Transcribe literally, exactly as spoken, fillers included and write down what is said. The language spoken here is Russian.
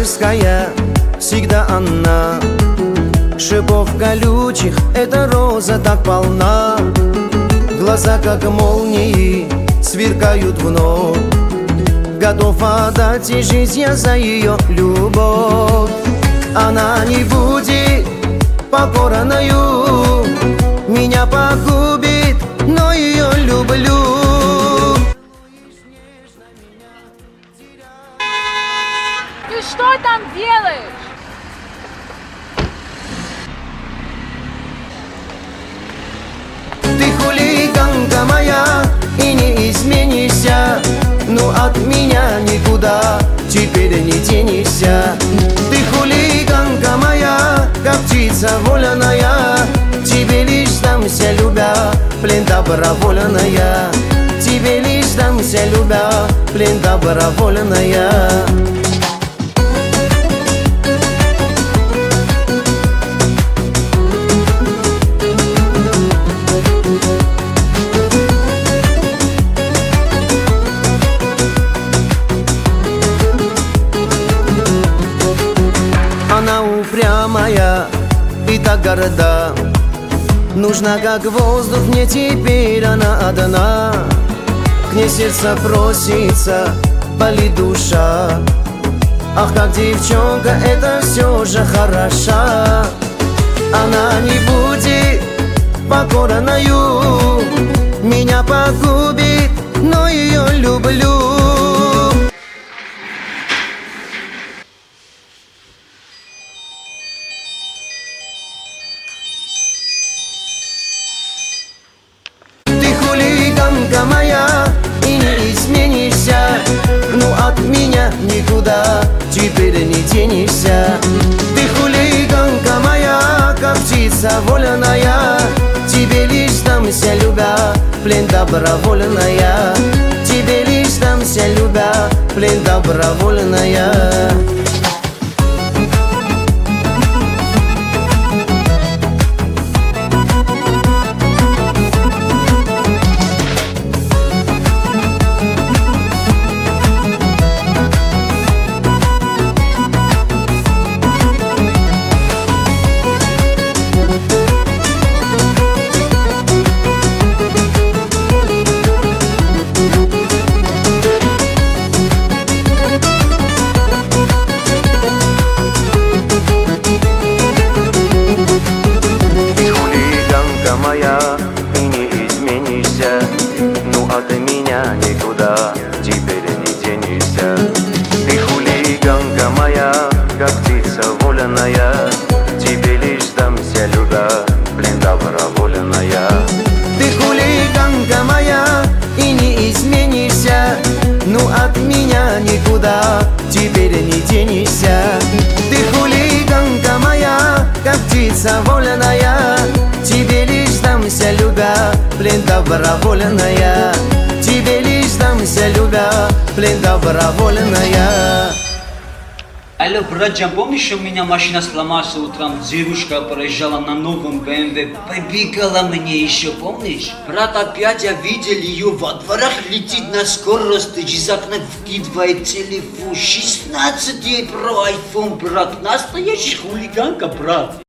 дерзкая, всегда она. Шипов колючих, эта роза так полна. Глаза, как молнии, сверкают вновь. Готов отдать и жизнь я за ее любовь. Она не будет покорною, меня погубит, но ее люблю. Ты что там делаешь? Ты хулиганка моя и не изменишься, но от меня никуда теперь не денешься. Ты хулиганка моя, как птица вольная, тебе лишь сдамся, любя, плен добровольная. Тебе лишь сдамся, любя, плен добровольная. Она упрямая и так горда, нужна как воздух мне теперь она одна. К ней сердце просится, болит душа. Ах, как девчонка, это все же хороша. Она не будет покорною, меня погубит, но ее люблю. Моя и не изменишься, но от меня никуда теперь не денешься. Ты хулиганка моя, как птица вольная, тебе лишь сдамся, любя, плен добровольная. Тебе лишь сдамся, любя, плен добровольная. Моя и не изменишься, но от меня никуда теперь не денешься. Ты хулиганка моя, как птица вольная, тебе лишь сдамся, любя, плен добровольная. Ты хулиганка моя и не изменишься, но от меня никуда теперь не денешься. Ты хулиганка моя, как птица вольная, тебе лишь сдамся, любя, плен добровольная. Тебе лишь сдамся, любя, плен добровольная. Алло, братья, помнишь, у меня машина сломалась утром, девушка проезжала на новом бэ эм вэ, побегала мне еще, помнишь? Брат, опять я видел ее во дворах, летит на скорости, из окна вкидывает телефон, шестнадцать ей про айфон, брат, настоящий хулиганка, брат.